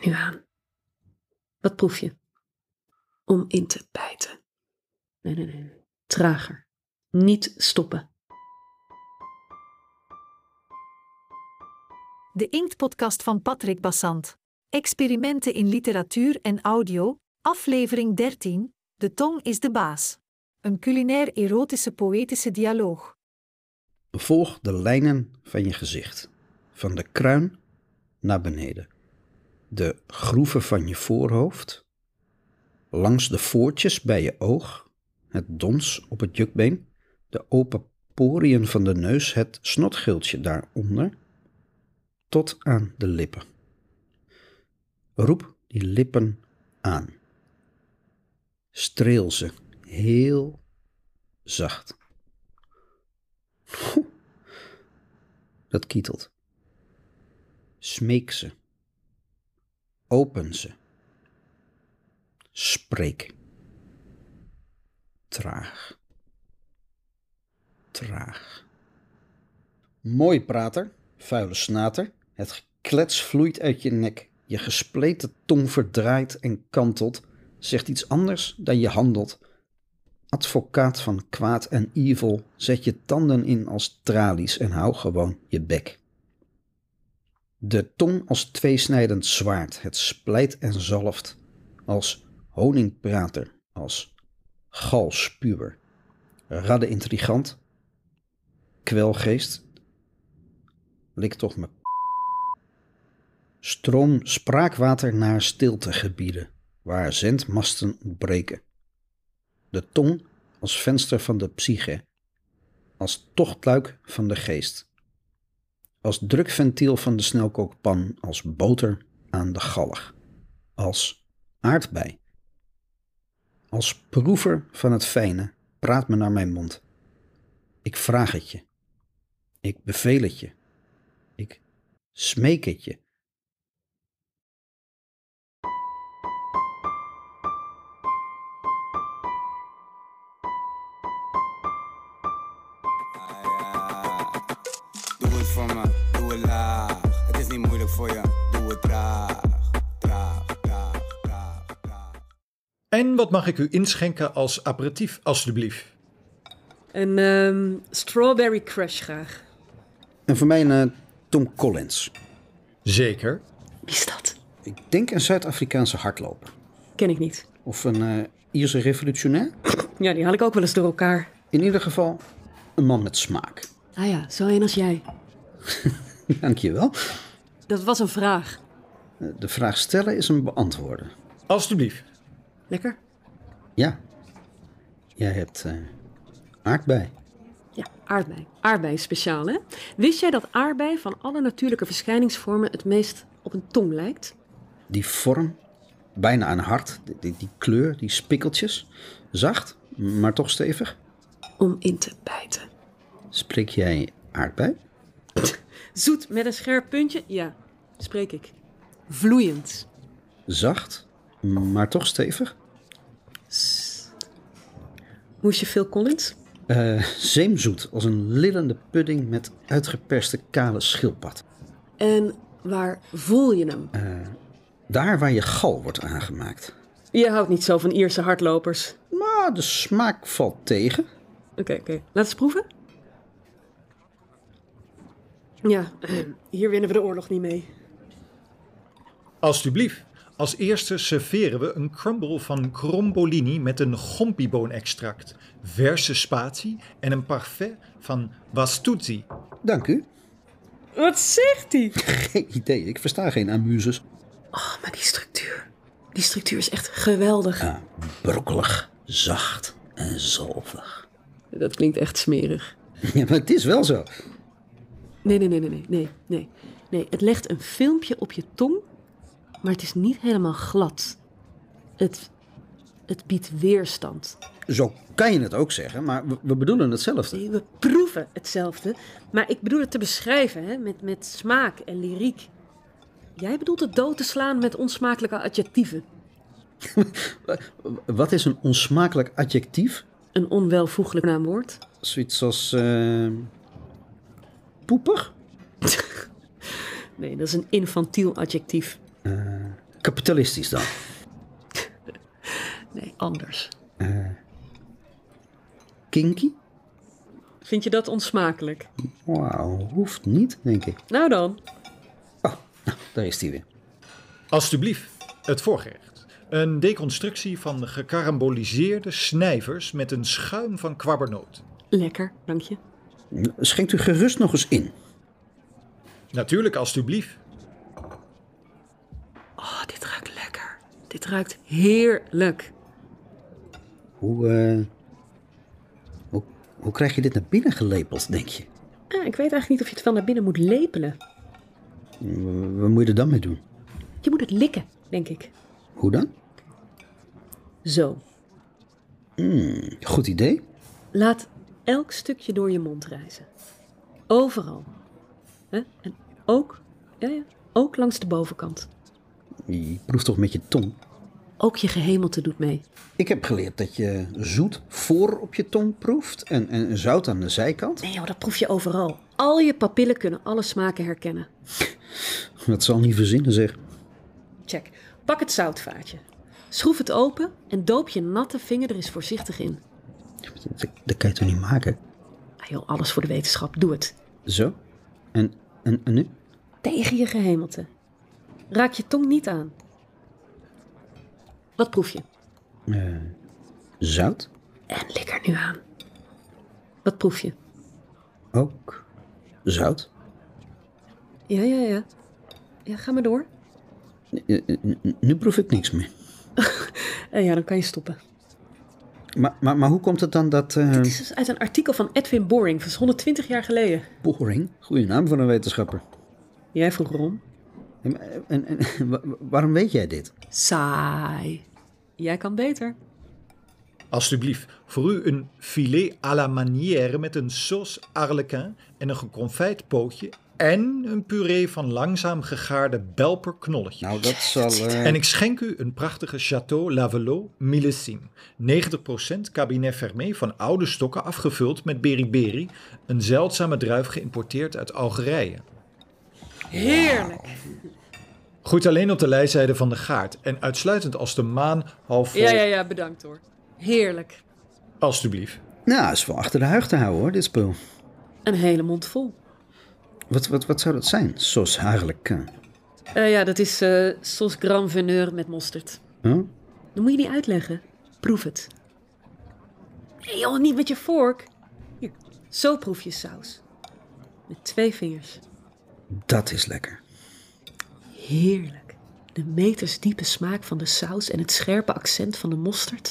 nu aan. Wat proef je? Om in te bijten. Nee. Trager. Niet stoppen. De Inktpodcast van Patrick Bassant. Experimenten in literatuur en audio, aflevering 13. De tong is de baas. Een culinair erotische poëtische dialoog. Volg de lijnen van je gezicht. Van de kruin naar beneden. De groeven van je voorhoofd. Langs de voortjes bij je oog. Het dons op het jukbeen. De open poriën van de neus. Het snotgeeltje daaronder. Tot aan de lippen. Roep die lippen aan. Streel ze heel zacht. Dat kietelt. Smeek ze. Open ze. Spreek. Traag. Traag. Mooi prater, vuile snater. Het geklets vloeit uit je nek. Je gespleten tong verdraait en kantelt. Zegt iets anders dan je handelt. Advocaat van kwaad en evil, zet je tanden in als tralies en hou gewoon je bek. De tong als tweesnijdend zwaard, het splijt en zalft, als honingprater, als galspuwer, radde intrigant, kwelgeest, lik toch me. Stroom spraakwater naar stiltegebieden, waar zendmasten ontbreken. De tong als venster van de psyche, als tochtluik van de geest, als drukventiel van de snelkookpan, als boter aan de galg, als aardbei, als proever van het fijne, praat me naar mijn mond. Ik vraag het je, ik beveel het je, ik smeek het je. Doe het voor me, doe het laag. Het is niet moeilijk voor je, doe het traag. En wat mag ik u inschenken als aperitief, alstublieft? Een strawberry crush graag. En voor mij een Tom Collins. Zeker. Wie is dat? Ik denk een Zuid-Afrikaanse hardloper. Ken ik niet. Of een Ierse revolutionair. Ja, die haal ik ook wel eens door elkaar. In ieder geval een man met smaak. Ah ja, zo een als jij. Dankjewel. Dat was een vraag. De vraag stellen is een beantwoorden. Alstublieft. Lekker? Ja. Jij hebt aardbei. Ja, aardbei. Aardbei is speciaal, hè? Wist jij dat aardbei van alle natuurlijke verschijningsvormen het meest op een tong lijkt? Die vorm, bijna een hart, die kleur, die spikkeltjes. Zacht, maar toch stevig. Om in te bijten. Spreek jij aardbei? Zoet met een scherp puntje? Ja, spreek ik. Vloeiend. Zacht, maar toch stevig. Moest je Phil Collins? Zeemzoet, als een lillende pudding met uitgeperste kale schildpad. En waar voel je hem? Daar waar je gal wordt aangemaakt. Je houdt niet zo van Ierse hardlopers. Maar de smaak valt tegen. Oké. Laat eens proeven. Ja, hier winnen we de oorlog niet mee. Alstublieft. Als eerste serveren we een crumble van crombolini met een gompiboonextract, verse spatie en een parfait van Wastuzzi. Dank u. Wat zegt hij? Geen idee, ik versta geen amuses. Oh, maar die structuur. Die structuur is echt geweldig. Ja, brokkelig, zacht en zalvig. Dat klinkt echt smerig. Ja, maar het is wel zo. Nee. Het legt een filmpje op je tong, maar het is niet helemaal glad. Het biedt weerstand. Zo kan je het ook zeggen, maar we bedoelen hetzelfde. Nee, we proeven hetzelfde, maar ik bedoel het te beschrijven, hè, met smaak en lyriek. Jij bedoelt het dood te slaan met onsmakelijke adjectieven. Wat is een onsmakelijk adjectief? Een onwelvoeglijk naamwoord. Zoiets als poepig? Nee, dat is een infantiel adjectief. Kapitalistisch dan? Nee, anders. Kinky? Vind je dat onsmakelijk? Wauw, hoeft niet, denk ik. Nou dan. Oh, nou, daar is hij weer. Alsjeblieft, het voorgerecht. Een deconstructie van gekaramboliseerde snijvers met een schuim van kwabbernoot. Lekker, dank je. Schenkt u gerust nog eens in. Natuurlijk, alsjeblieft. Oh, dit ruikt lekker. Dit ruikt heerlijk. Hoe krijg je dit naar binnen gelepeld, denk je? Ik weet eigenlijk niet of je het wel naar binnen moet lepelen. Wat moet je er dan mee doen? Je moet het likken, denk ik. Hoe dan? Zo. Goed idee. Laat elk stukje door je mond reizen. Overal. Hè? En ook, ook langs de bovenkant. Je proeft toch met je tong? Ook je gehemelte doet mee. Ik heb geleerd dat je zoet voor op je tong proeft en zout aan de zijkant. Nee joh, dat proef je overal. Al je papillen kunnen alle smaken herkennen. Dat zal niet verzinnen, zeg. Check. Pak het zoutvaatje. Schroef het open en doop je natte vinger er eens voorzichtig in. Dat kan je toch niet maken? Ah joh, alles voor de wetenschap. Doe het. Zo? En nu? Tegen je gehemelte. Raak je tong niet aan. Wat proef je? Zout? En lik er nu aan. Wat proef je? Ook zout? Ja. Ja, ga maar door. Nu proef ik niks meer. Ja, dan kan je stoppen. Maar hoe komt het dan dat... Dit is dus uit een artikel van Edwin Boring van 120 jaar geleden. Boring? Goeie naam voor een wetenschapper. Jij vroeg erom. En waarom weet jij dit? Saai. Jij kan beter. Alsjeblieft, voor u een filet à la manière met een sauce arlequin en een geconfijt pootje en een puree van langzaam gegaarde belperknolletjes. Nou, dat zal... En ik schenk u een prachtige Château Lavelot Millésime. 90% cabinet fermé van oude stokken afgevuld met beriberi, een zeldzame druif geïmporteerd uit Algerije. Heerlijk. Groeit alleen op de lijzijde van de gaard en uitsluitend als de maan half vol. Ja, bedankt hoor. Heerlijk. Alsjeblieft. Nou, is wel achter de huig te houden hoor, dit spul. Een hele mond vol. Wat zou dat zijn? Sauce harlequin. Ja, dat is sauce grand veneur met mosterd. Huh? Dat moet je niet uitleggen. Proef het. Nee joh, niet met je vork. Hier, zo proef je saus. Met 2 vingers. Dat is lekker. Heerlijk. De metersdiepe smaak van de saus en het scherpe accent van de mosterd.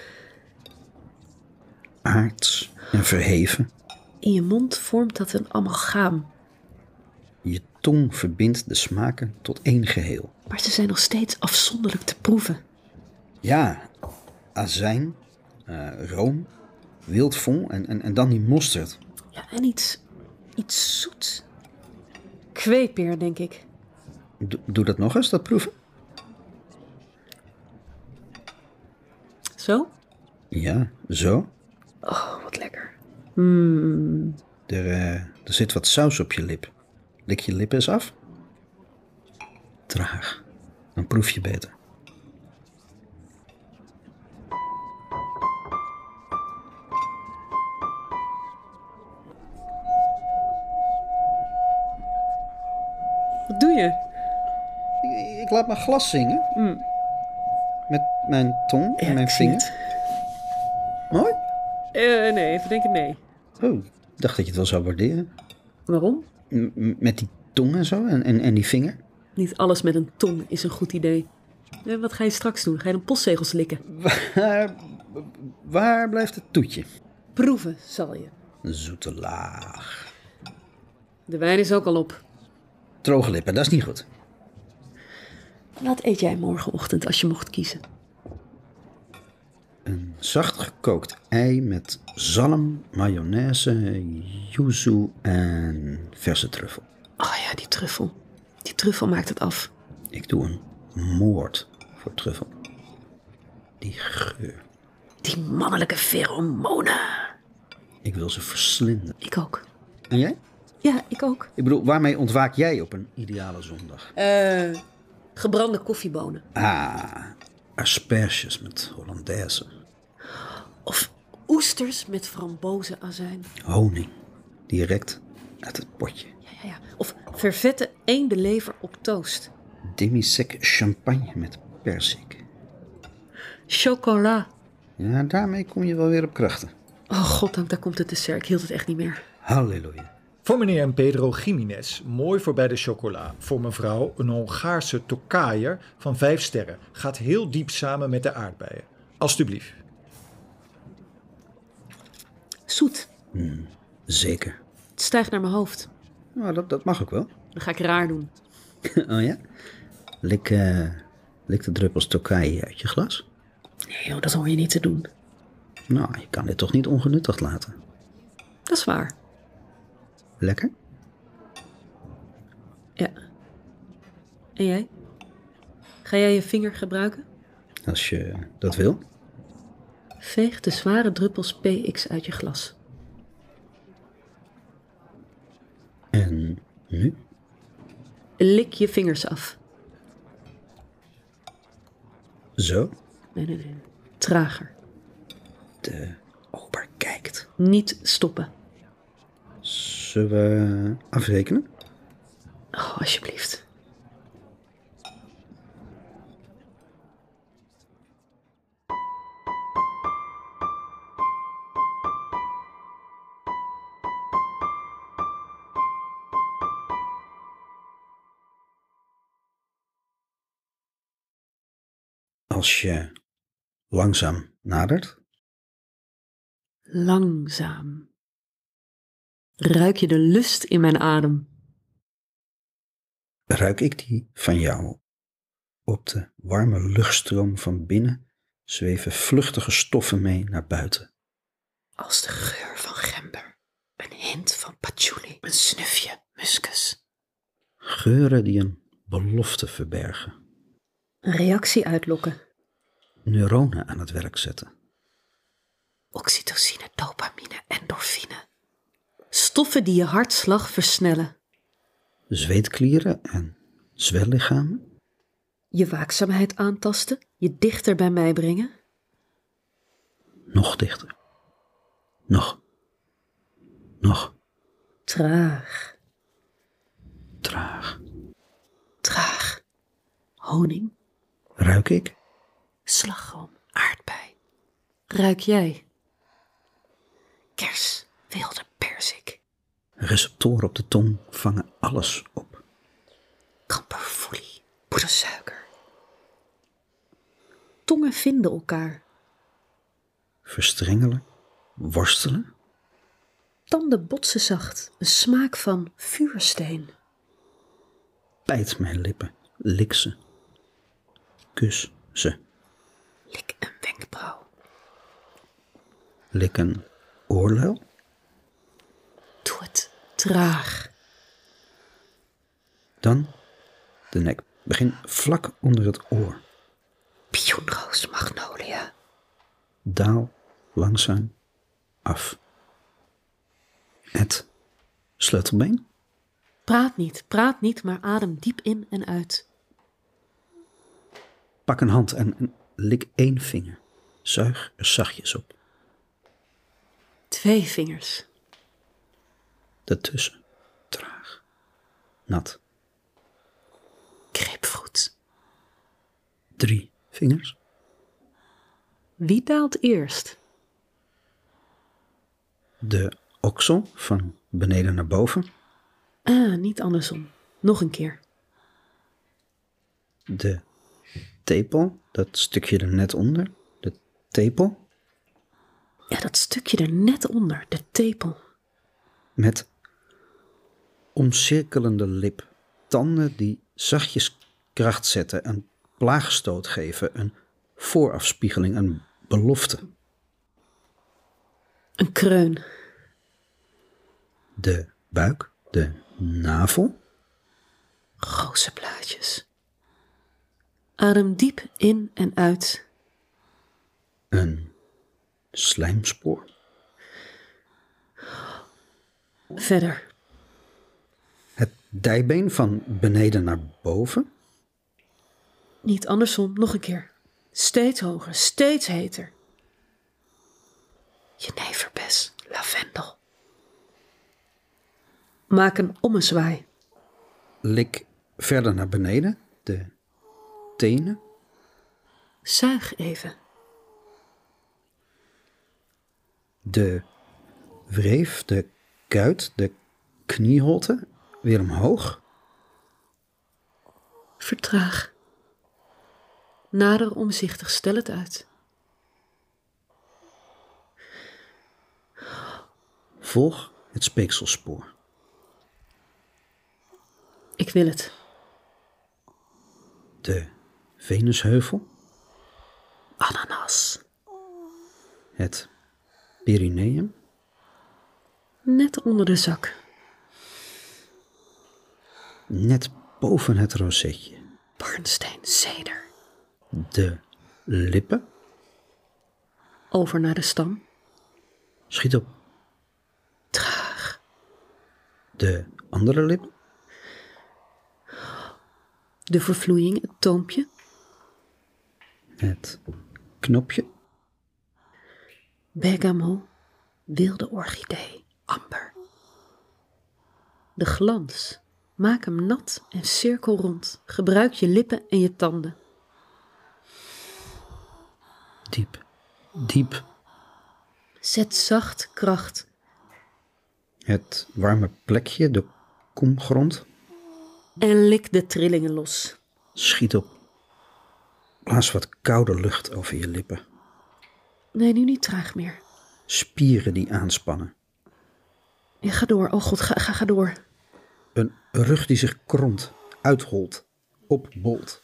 Aards en verheven. In je mond vormt dat een amalgaam. Je tong verbindt de smaken tot één geheel. Maar ze zijn nog steeds afzonderlijk te proeven. Ja, azijn, room, wildvol en dan die mosterd. Ja, en iets zoets. Kweepeer, denk ik. Doe dat nog eens, dat proeven. Zo? Ja, zo. Oh, wat lekker. Er zit wat saus op je lip. Lik je lip eens af. Traag. Dan proef je beter. Wat doe je? Ik laat mijn glas zingen. Met mijn tong en mijn ik zie vinger. Mooi? Nee, even denken nee. Oh, ik dacht dat je het wel zou waarderen. Waarom? Met die tong en zo en die vinger. Niet alles met een tong is een goed idee. Wat ga je straks doen? Ga je dan postzegels likken? Waar blijft het toetje? Proeven zal je. Een zoete laag. De wijn is ook al op. Droge lippen, dat is niet goed. Wat eet jij morgenochtend als je mocht kiezen? Een zacht gekookt ei met zalm, mayonaise, yuzu en verse truffel. Oh ja, die truffel. Die truffel maakt het af. Ik doe een moord voor truffel. Die geur. Die mannelijke pheromonen. Ik wil ze verslinden. Ik ook. En jij? Ja, ik ook. Ik bedoel, waarmee ontwaak jij op een ideale zondag? Gebrande koffiebonen. Asperges met Hollandaise. Of oesters met frambozenazijn. Honing, direct uit het potje. Ja. Of vervette eendenlever op toast. Demi-sec champagne met persik. Chocola. Ja, daarmee kom je wel weer op krachten. Oh, goddank, daar komt het dessert. Ik hield het echt niet meer. Halleluja. Voor meneer en Pedro Jiménez, mooi voorbij de chocola. Voor mevrouw, een Hongaarse tokkaier van 5 sterren. Gaat heel diep samen met de aardbeien. Alsjeblieft. Zoet. Zeker. Het stijgt naar mijn hoofd. Nou, dat mag ook wel. Dan ga ik raar doen. Oh ja? Lik de druppels Tokai uit je glas. Nee joh, dat hoor je niet te doen. Nou, je kan dit toch niet ongenuttigd laten. Dat is waar. Lekker? Ja. En jij? Ga jij je vinger gebruiken? Als je dat wil. Veeg de zware druppels PX uit je glas. En nu? Lik je vingers af. Zo. Nee. Trager. De ober kijkt. Niet stoppen. Zullen we afrekenen? Oh, alsjeblieft. Als je langzaam nadert, Langzaam. Ruik je de lust in mijn adem? ruik ik die van jou. Op de warme luchtstroom van binnen zweven vluchtige stoffen mee naar buiten. Als de geur van gember. Een hint van patchouli. Een snufje muskus. Geuren die een belofte verbergen. Een reactie uitlokken. Neuronen aan het werk zetten. Oxytocine, dopamine, endorfine. Stoffen die je hartslag versnellen. Zweetklieren en zwellichamen. Je waakzaamheid aantasten. Je dichter bij mij brengen. Nog dichter. Nog. Traag. Traag. Traag. Honing. Ruik ik? Slagroom. Aardbei. Ruik jij? Kers. Wilde perzik. Receptoren op de tong vangen alles op. Kamperfoelie. Poedersuiker. Tongen vinden elkaar. Verstrengelen. Worstelen. Tanden botsen zacht. Een smaak van vuursteen. Bijt mijn lippen. Lik ze. Kus ze. Lik een wenkbrauw. Lik een oorlel. Doe het traag. Dan de nek. Begin vlak onder het oor. Pioenroos magnolia. Daal langzaam af. Het sleutelbeen. Praat niet, maar adem diep in en uit. Pak een hand en lik 1 vinger. Zuig er zachtjes op. 2 vingers. Daartussen. Traag. Nat. Grapefruit. 3 vingers. Wie daalt eerst? De oksel van beneden naar boven. Niet andersom. Nog een keer. De tepel. Dat stukje er net onder. De tepel. Ja, dat stukje er net onder. De tepel. Met omcirkelende lip. Tanden die zachtjes kracht zetten. Een plaagstoot geven. Een voorafspiegeling. Een belofte. Een kreun. De buik. De navel. Rozenblaadjes. Adem diep in en uit. Een slijmspoor. Verder. Het dijbeen van beneden naar boven. Niet andersom, nog een keer. Steeds hoger, steeds heter. Jeneverbes, lavendel. Maak een ommezwaai. Lik verder naar beneden, de tenen. Zuig even. De wreef, de kuit, de knieholte, weer omhoog. Vertraag. Nader omzichtig, stel het uit. Volg het speekselspoor. Ik wil het. De Venusheuvel, Ananas. het perineum, Net onder de zak. net boven het rosetje. Barnsteen, zeder. De lippen, Over naar de stam. schiet op. Traag. De andere lip, De vervloeiing, het toompje. het knopje, Bergamo. Wilde orchidee, amber. De glans. Maak hem nat en cirkel rond. Gebruik je lippen en je tanden. diep, diep. Zet zacht kracht. Het warme plekje, de komgrond, En lik de trillingen los. schiet op. Blaas wat koude lucht over je lippen. Nee, nu niet traag meer. Spieren die aanspannen. Ja, ga door. Oh god, ga door. Een rug die zich kromt, uitholt, opbolt.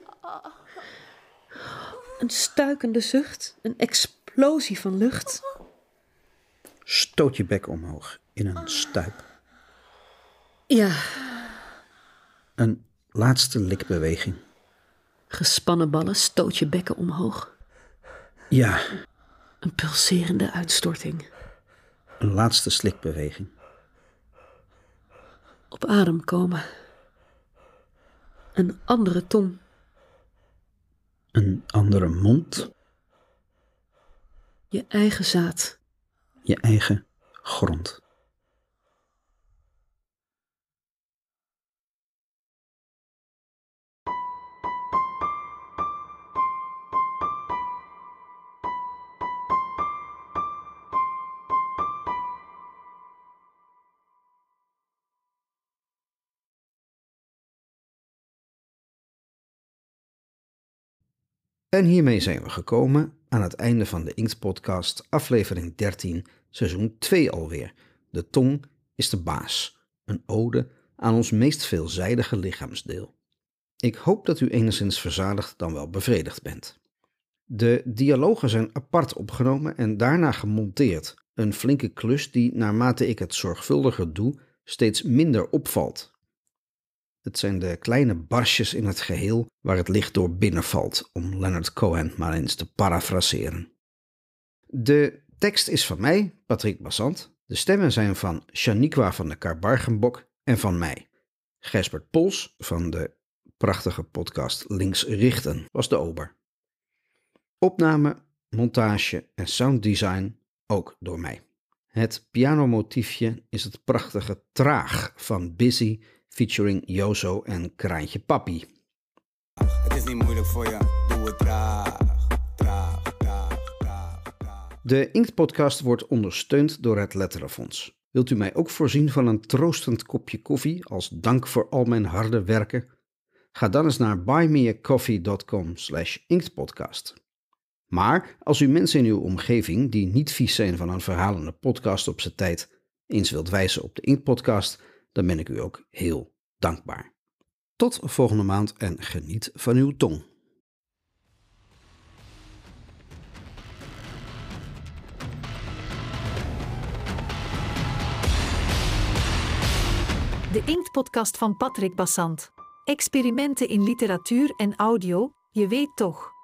Een stuikende zucht. Een explosie van lucht. Stoot je bek omhoog in een stuip. Ja, Een laatste likbeweging. gespannen ballen. Stoot je bekken omhoog. Ja, Een pulserende uitstorting. een laatste slikbeweging. Op adem komen. Een andere tong. Een andere mond, Je eigen zaad. je eigen grond. En hiermee zijn we gekomen aan het einde van de Inkt-podcast, aflevering 13, seizoen 2 alweer. De tong is de baas, een ode aan ons meest veelzijdige lichaamsdeel. Ik hoop dat u enigszins verzadigd dan wel bevredigd bent. De dialogen zijn apart opgenomen en daarna gemonteerd. Een flinke klus die, naarmate ik het zorgvuldiger doe, steeds minder opvalt. Het zijn de kleine barstjes in het geheel waar het licht door binnenvalt, om Leonard Cohen maar eens te parafraseren. De tekst is van mij, Patrick Bassant. De stemmen zijn van Shaniqua van de Karbargenbok en van mij. Gijsbert Pols van de prachtige podcast Links Richten was de ober. Opname, montage en sounddesign ook door mij. Het pianomotiefje is het prachtige Traag van Busy featuring Jozo en Kraantje Papi. Het is niet moeilijk voor je, doe het traag. De Inkt-podcast wordt ondersteund door het Letterenfonds. Wilt u mij ook voorzien van een troostend kopje koffie als dank voor al mijn harde werken? Ga dan eens naar buymeacoffee.com/inktpodcast. Maar als u mensen in uw omgeving die niet vies zijn van een verhalende podcast op zijn tijd eens wilt wijzen op de Inkt-podcast, dan ben ik u ook heel dankbaar. Tot volgende maand en geniet van uw tong. De Inkt-podcast van Patrick Bassant. Experimenten in literatuur en audio, je weet toch.